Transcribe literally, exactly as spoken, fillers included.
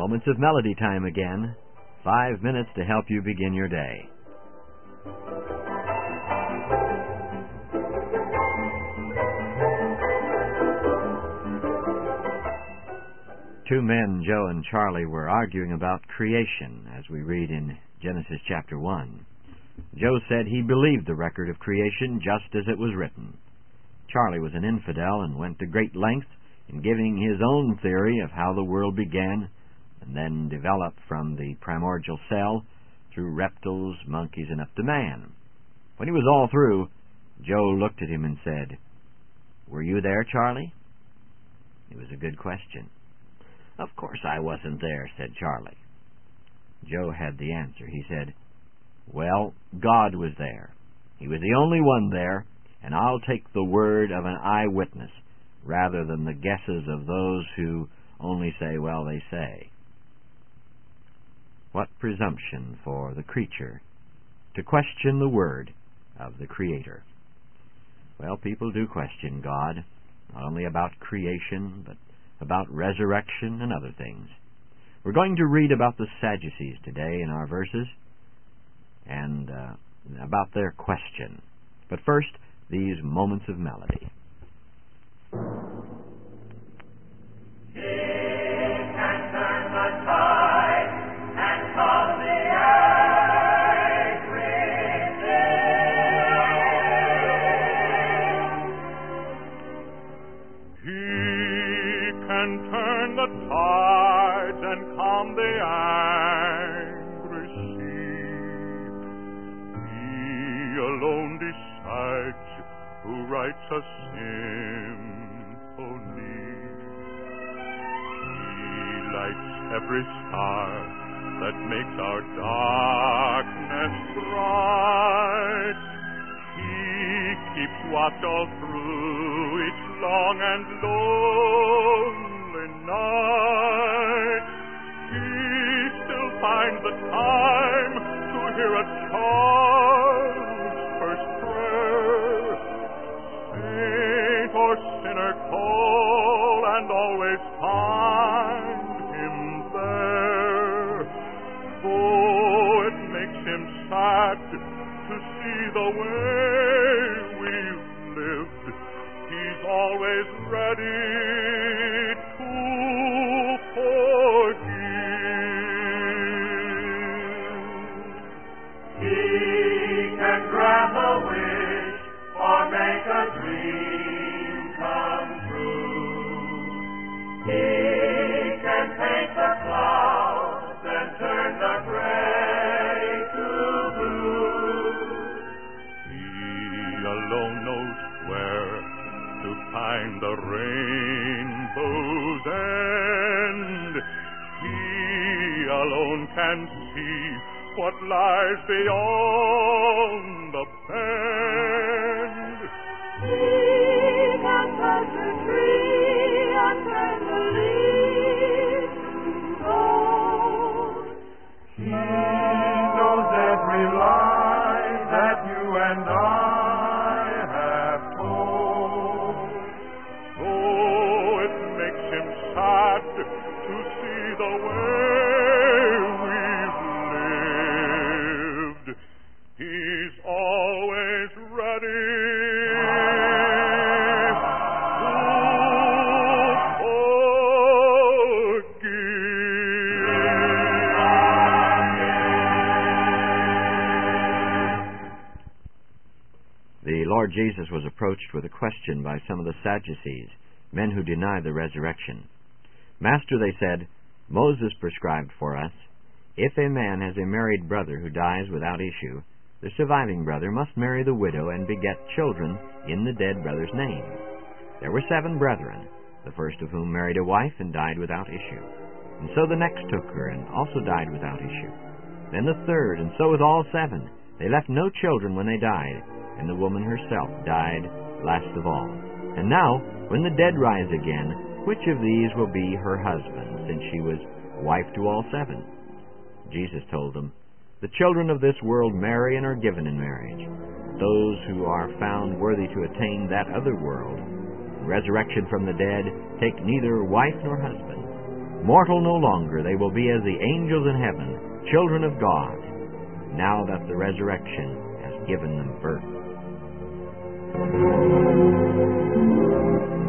Moments of Melody time again. Five minutes to help you begin your day. Two men, Joe and Charlie, were arguing about creation, as we read in Genesis chapter one. Joe said he believed the record of creation just as it was written. Charlie was an infidel and went to great lengths in giving his own theory of how the world began and then developed from the primordial cell through reptiles, monkeys, and up to man. When he was all through, Joe looked at him and said, "Were you there, Charlie?" It was a good question. "Of course I wasn't there," said Charlie. Joe had the answer. He said, "Well, God was there. He was the only one there, and I'll take the word of an eyewitness rather than the guesses of those who only say, well, they say." What presumption for the creature to question the word of the Creator. Well, people do question God, not only about creation, but about resurrection and other things. We're going to read about the Sadducees today in our verses and uh, about their question. But first, these moments of melody. A symphony. He lights every star that makes our darkness bright. He keeps watch all through each long and lonely night. He still finds the time to hear a child's first prayer. Saint or sinner call and always find him there. Oh, it makes him sad to see the way we've lived. He's always ready to forgive. He can grant a wish or make a dream come true. He can paint the clouds and turn the gray to blue. He alone knows where to find the rainbow's end. He alone can see what lies beyond the bend. He can touch a tree and turn the leaves to gold. He knows every lie that you and I have told. Oh, it makes him sad to see the way we've lived. He's always ready. The Lord Jesus was approached with a question by some of the Sadducees, men who deny the resurrection. "Master," they said, "Moses prescribed for us, if a man has a married brother who dies without issue, the surviving brother must marry the widow and beget children in the dead brother's name. There were seven brethren, the first of whom married a wife and died without issue. And so the next took her and also died without issue. Then the third, and so with all seven. They left no children when they died, and the woman herself died last of all. And now, when the dead rise again, which of these will be her husband, since she was wife to all seven?" Jesus told them, "The children of this world marry and are given in marriage. Those who are found worthy to attain that other world, resurrection from the dead, take neither wife nor husband. Mortal no longer, they will be as the angels in heaven, children of God, now that the resurrection has given them birth.